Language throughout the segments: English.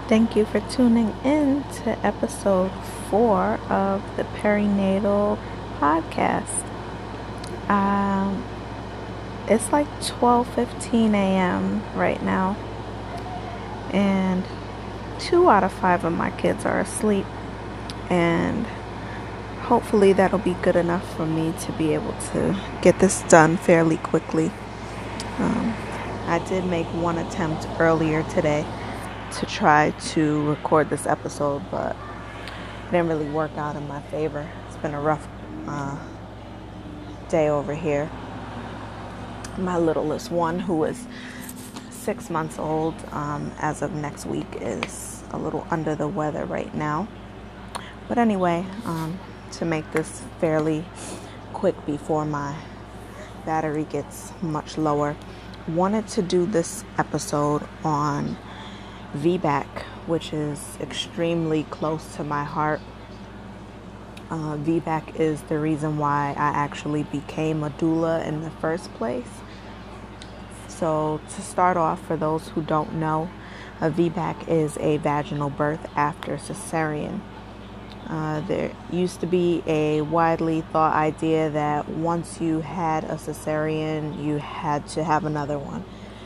Thank you for tuning in to episode 4 of the Perinatal Podcast. It's like 12:15 a.m. right now, and 2 out of 5 of my kids are asleep, and hopefully that'll be good enough for me to be able to get this done fairly quickly. I did make one attempt earlier today to try to record this episode, but it didn't really work out in my favor. It's been a rough day over here. My littlest one, who is 6 months old as of next week, is a little under the weather right now. But anyway, to make this fairly quick before my battery gets much lower, wanted to do this episode on VBAC, which is extremely close to my heart. VBAC is the reason why I actually became a doula in the first place. So to start off, for those who don't know, a VBAC is a vaginal birth after cesarean. There used to be a widely thought idea that once you had a cesarean, you had to have another one.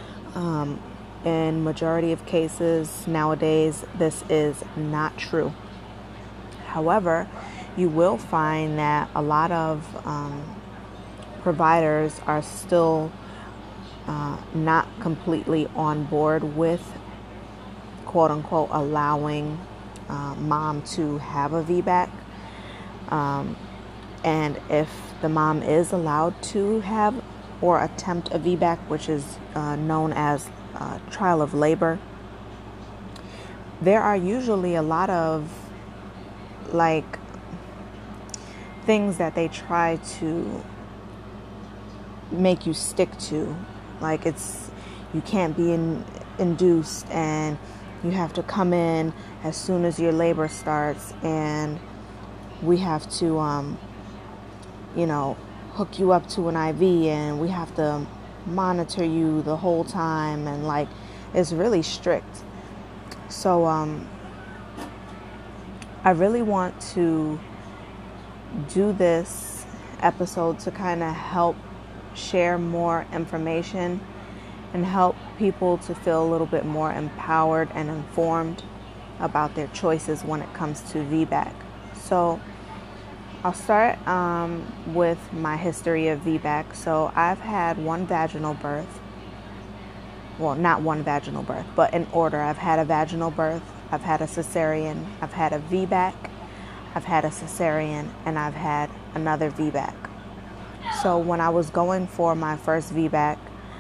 In majority of cases nowadays, this is not true. However, you will find that a lot of providers are still not completely on board with, quote unquote, allowing mom to have a VBAC. And if the mom is allowed to have or attempt a VBAC, which is known as trial of labor, there are usually a lot of things that they try to make you stick to. Like you can't be induced, and you have to come in as soon as your labor starts, and we have to hook you up to an IV, and we have to monitor you the whole time, and it's really strict. So I really want to do this episode to kind of help share more information and help people to feel a little bit more empowered and informed about their choices when it comes to VBAC. So I'll start with my history of VBAC. So I've had one vaginal birth. Well, not one vaginal birth, but in order. I've had a vaginal birth, I've had a cesarean, I've had a VBAC, I've had a cesarean, and I've had another VBAC. So when I was going for my first VBAC,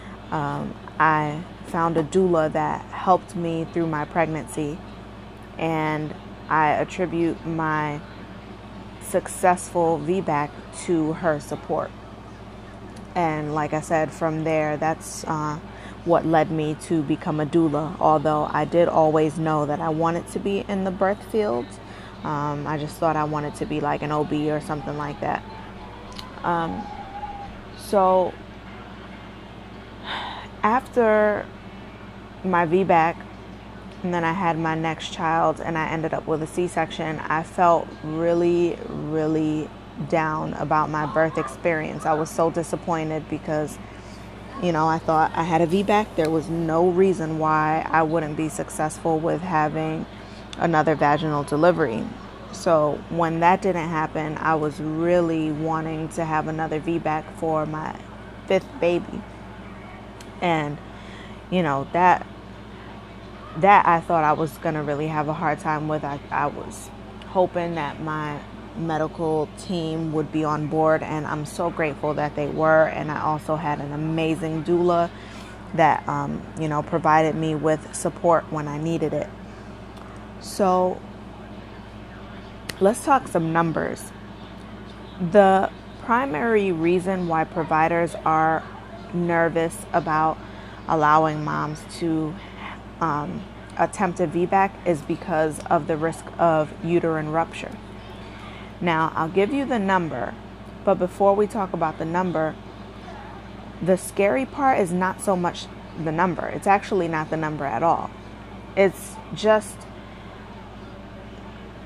I found a doula that helped me through my pregnancy, and I attribute my successful VBAC to her support. And like I said, from there, that's what led me to become a doula, although I did always know that I wanted to be in the birth field. I just thought I wanted to be like an OB or something like that. So after my VBAC, and then I had my next child, and I ended up with a C-section, I felt really, really down about my birth experience. I was so disappointed because, I thought I had a VBAC. There was no reason why I wouldn't be successful with having another vaginal delivery. So when that didn't happen, I was really wanting to have another VBAC for my 5th baby. And, that I thought I was going to really have a hard time with. I was hoping that my medical team would be on board, and I'm so grateful that they were. And I also had an amazing doula that, provided me with support when I needed it. So let's talk some numbers. The primary reason why providers are nervous about allowing moms to attempt a VBAC is because of the risk of uterine rupture. Now, I'll give you the number, but before we talk about the number, the scary part is not so much the number. It's actually not the number at all. It's just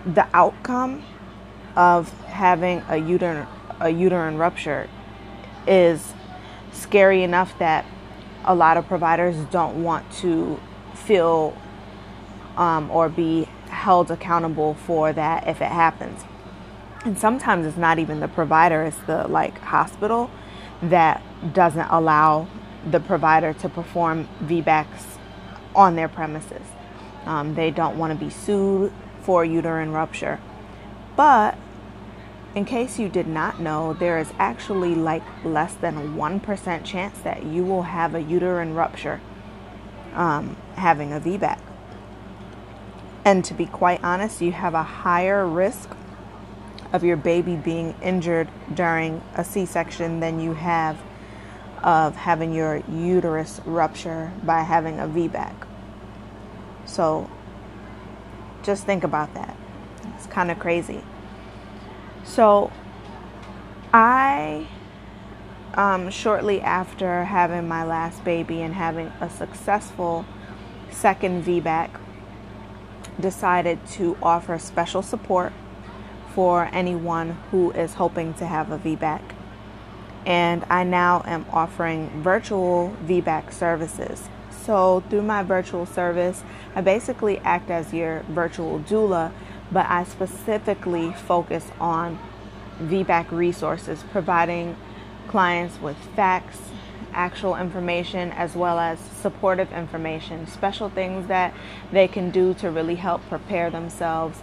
the outcome of having a uterine rupture is scary enough that a lot of providers don't want to feel or be held accountable for that if it happens. And sometimes it's not even the provider, it's the hospital that doesn't allow the provider to perform VBACs on their premises. They don't want to be sued for uterine rupture. But in case you did not know, there is actually less than a 1% chance that you will have a uterine rupture having a VBAC. And to be quite honest, you have a higher risk of your baby being injured during a C-section than you have of having your uterus rupture by having a VBAC. So just think about that. It's kind of crazy. So I, shortly after having my last baby and having a successful second VBAC, decided to offer special support for anyone who is hoping to have a VBAC. And I now am offering virtual VBAC services. So through my virtual service, I basically act as your virtual doula, but I specifically focus on VBAC resources, providing clients with facts, actual information, as well as supportive information, special things that they can do to really help prepare themselves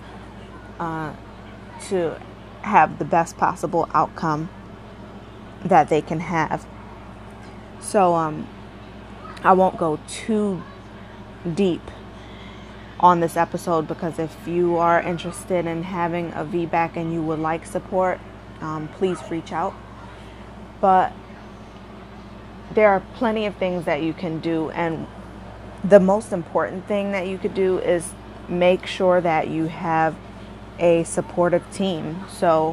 to have the best possible outcome that they can have. So I won't go too deep on this episode, because if you are interested in having a VBAC and you would like support, please reach out. But there are plenty of things that you can do, and the most important thing that you could do is make sure that you have a supportive team. So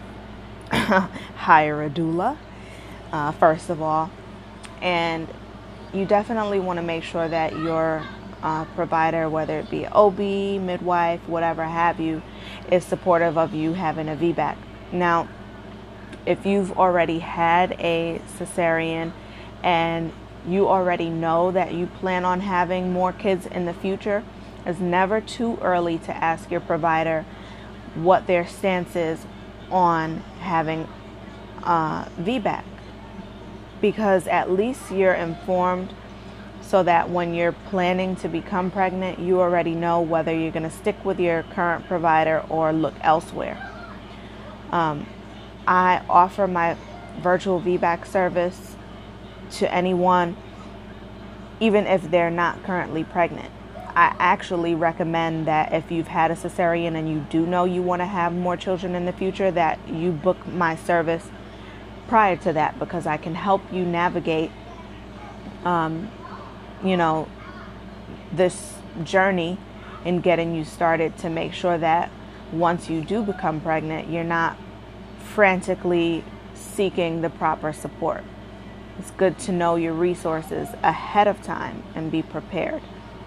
hire a doula, first of all, and you definitely want to make sure that your provider, whether it be OB, midwife, whatever have you, is supportive of you having a VBAC. Now, if you've already had a cesarean and you already know that you plan on having more kids in the future, it's never too early to ask your provider what their stance is on having VBAC, because at least you're informed, so that when you're planning to become pregnant, you already know whether you're going to stick with your current provider or look elsewhere. I offer my virtual VBAC service to anyone, even if they're not currently pregnant. I actually recommend that if you've had a cesarean and you do know you want to have more children in the future, that you book my service prior to that, because I can help you navigate this journey in getting you started, to make sure that once you do become pregnant, you're not frantically seeking the proper support. It's good to know your resources ahead of time and be prepared.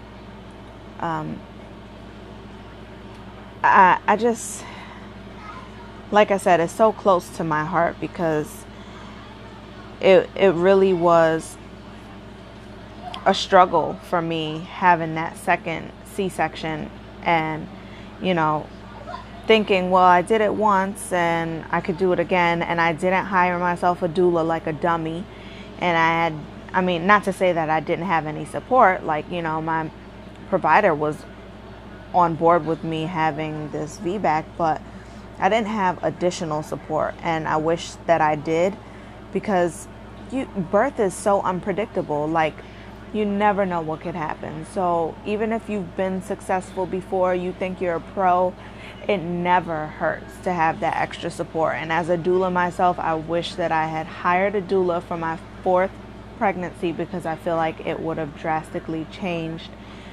I just, like I said, it's so close to my heart, because it really was a struggle for me having that second C-section, and thinking, well, I did it once and I could do it again, and I didn't hire myself a doula like a dummy. And not to say that I didn't have any support, my provider was on board with me having this VBAC, but I didn't have additional support, and I wish that I did, because birth is so unpredictable. You never know what could happen. So even if you've been successful before, you think you're a pro, it never hurts to have that extra support. And as a doula myself, I wish that I had hired a doula for my fourth pregnancy, because I feel like it would have drastically changed,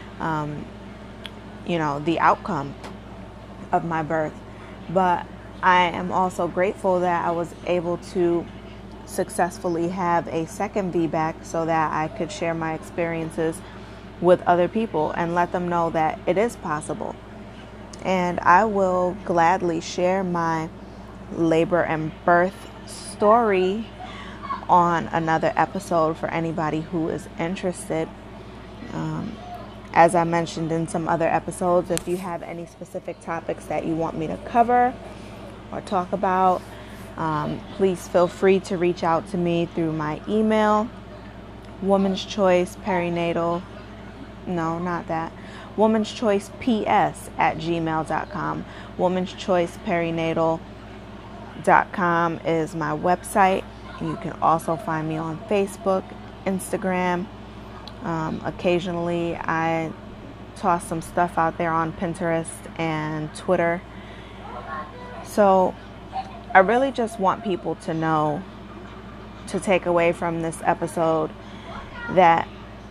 the outcome of my birth. But I am also grateful that I was able to successfully have a second VBAC, so that I could share my experiences with other people and let them know that it is possible. And I will gladly share my labor and birth story on another episode for anybody who is interested. As I mentioned in some other episodes, if you have any specific topics that you want me to cover or talk about, please feel free to reach out to me through my email, Woman's Choice Perinatal. No, not that. Woman's Choice PS@gmail.com. Woman's Choice Perinatal.com is my website. You can also find me on Facebook, Instagram. Occasionally I toss some stuff out there on Pinterest and Twitter. So I really just want people to know, to take away from this episode, that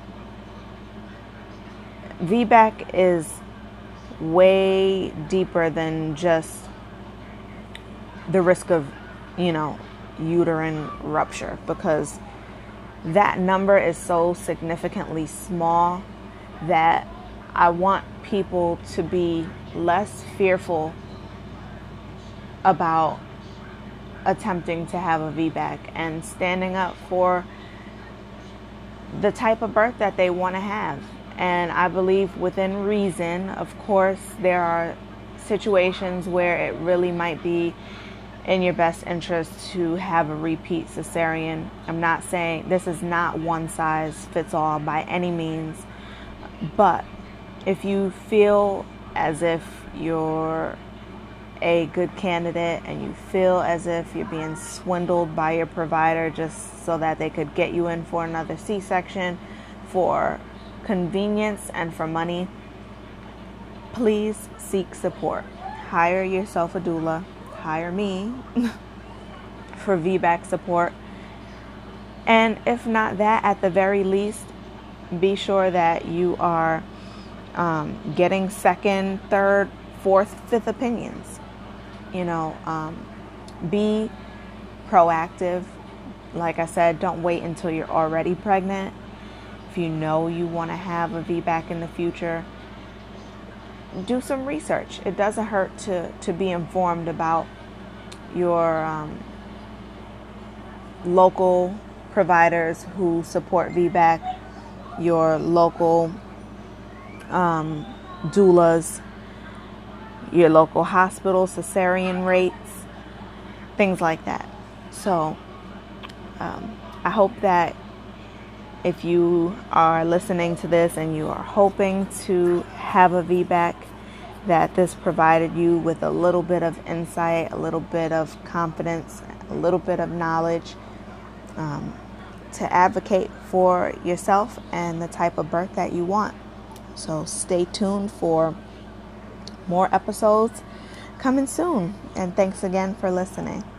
VBAC is way deeper than just the risk of, uterine rupture, because that number is so significantly small that I want people to be less fearful about attempting to have a VBAC and standing up for the type of birth that they want to have. And I believe within reason. Of course, there are situations where it really might be in your best interest to have a repeat cesarean. I'm not saying this is not one size fits all by any means, but if you feel as if you're a good candidate and you feel as if you're being swindled by your provider just so that they could get you in for another C-section for convenience and for money, please seek support. Hire yourself a doula. Hire me for VBAC support. And if not that, at the very least, be sure that you are getting second, third, fourth, fifth opinions. Be proactive. Like I said, don't wait until you're already pregnant. If you know you want to have a VBAC in the future, do some research. It doesn't hurt to be informed about your local providers who support VBAC, your local doulas, your local hospital cesarean rates, things like that. So I hope that if you are listening to this and you are hoping to have a VBAC, that this provided you with a little bit of insight, a little bit of confidence, a little bit of knowledge to advocate for yourself and the type of birth that you want. So stay tuned for more episodes coming soon. And thanks again for listening.